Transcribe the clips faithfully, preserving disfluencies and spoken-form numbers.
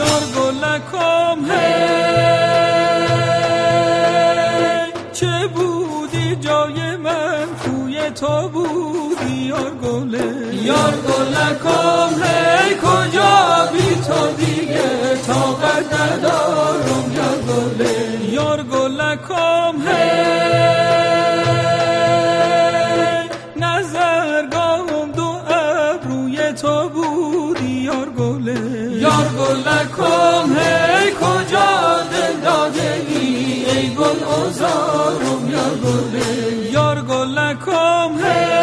یار گلکم هی چه بودی جای من کوی تو بودی یار گله یار گلکم هی کجا بی تو دیگه طاقت ندارم یار گله یار گلکم هی نظرگاهم دو ابروی تو بودی یار گله یار گلکم هی کجا دل داده ای ای گل آزارم یار گله یار گلکم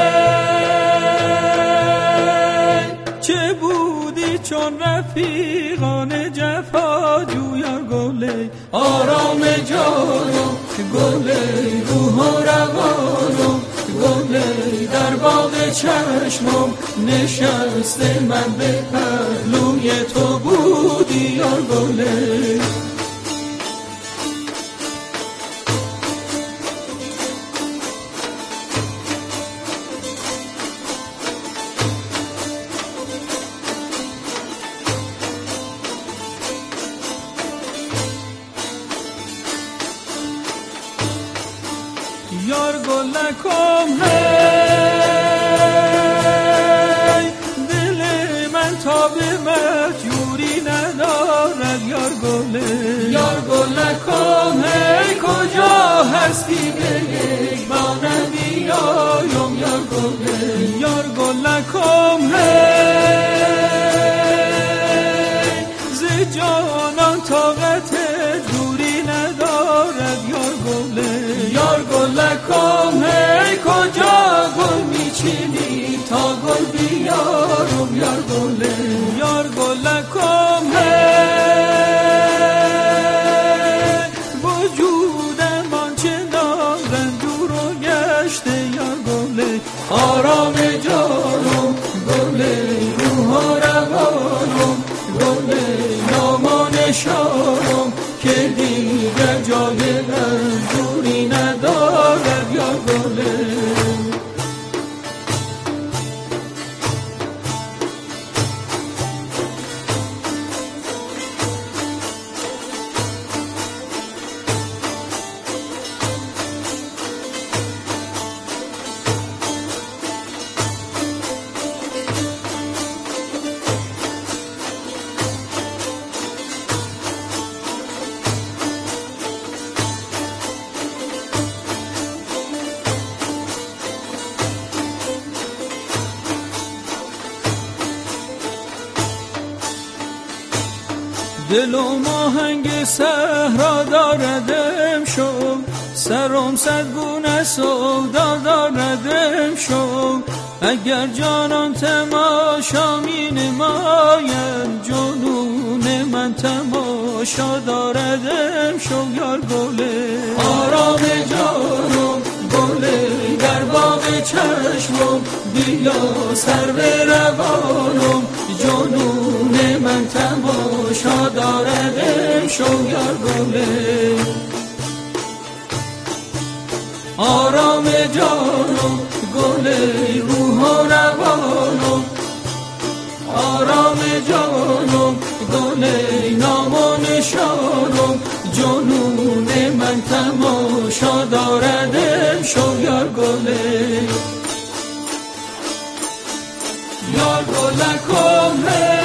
هی چه بودی چون رفیقان جفاجو یار گله آرام جانم گله روح و روانم گله در باغ چشمم نشسته من به پهلوی تو بودی یار گله یار گلکم هی دل من تا به مهجوری ندارد یار گله یار گلکم هی کجا هستی بگی با نمیایم یار گله یار گلکم هی ز جانان طاقت دوری ندارد یار گله یار گلکم هی کجا گل میچینی تا گل بیارم یار گله یار گلکم هی وجودم آنچنان رنجور و گشته یار گله آرام جانم گله روح و روانم گله نام و نشانم که دیگر جای رنجوری ندارد یار گله دل و ماهنگ صحرا داردم شو سرم صدگونه سودا داردم شو اگر جانان تماشا می نماید جنون من تماشا داردم شو یار گله آرام جانم گله در باغ چشمم بیا سر به روانم جنون من تماشا داردم شو یار گله آرام جانم گله روح و روانم آرام جانم گله نام و نشانم جنون من تماشا داردم شو یار گله یار گلکم